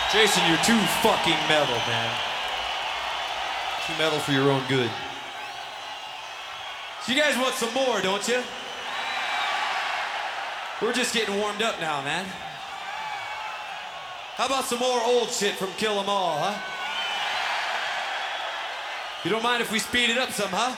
Jason, you're too fucking metal, man. Too metal for your own good. So you guys want some more, don't you? We're just getting warmed up now, man. How about some more old shit from Kill 'Em All, huh? You don't mind if we speed it up some, huh?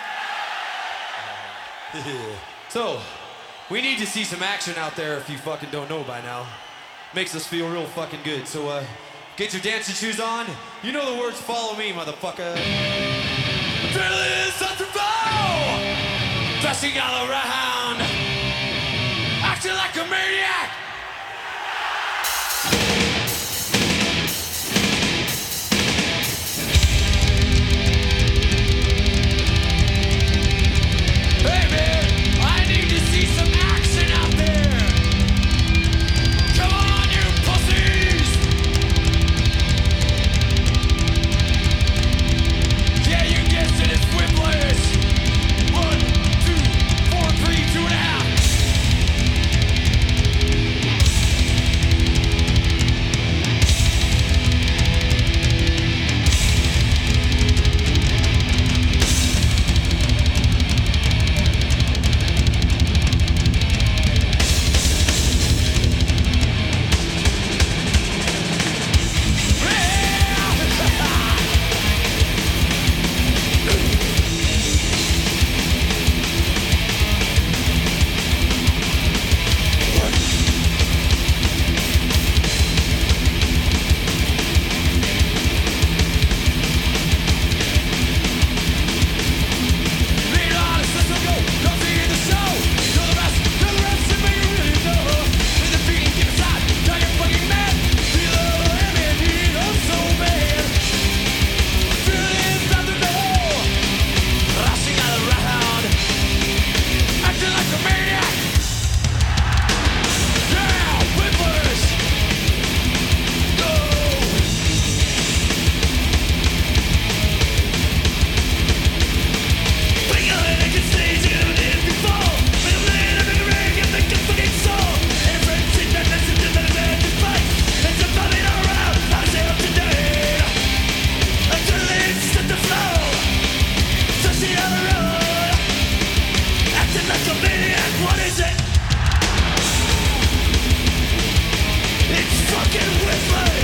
So, we need to see some action out there if you fucking don't know by now. Makes us feel real fucking good. So, get your dancing shoes on. You know the words, follow me, motherfucker. Adrenaline starts to flow, dashing all around, acting like a maniac. Hey man, I need to see some action out there. Come on, you pussies. Yeah, you guessed it, it's Whiplash. 1, 2, 4, 3, 2.5. It's fucking Whiplash!